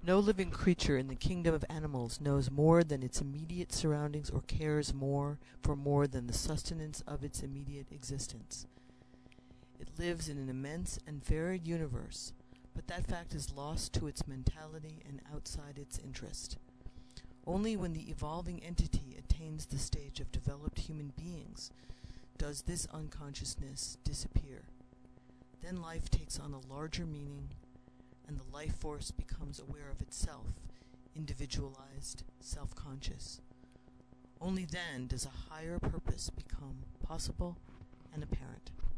No living creature in the kingdom of animals knows more than its immediate surroundings or cares more for more than the sustenance of its immediate existence. It lives in an immense and varied universe, but that fact is lost to its mentality and outside its interest. Only when the evolving entity attains the stage of developed human beings does this unconsciousness disappear. Then life takes on a larger meaning, and the life force becomes aware of itself, individualized, self-conscious. Only then does a higher purpose become possible and apparent.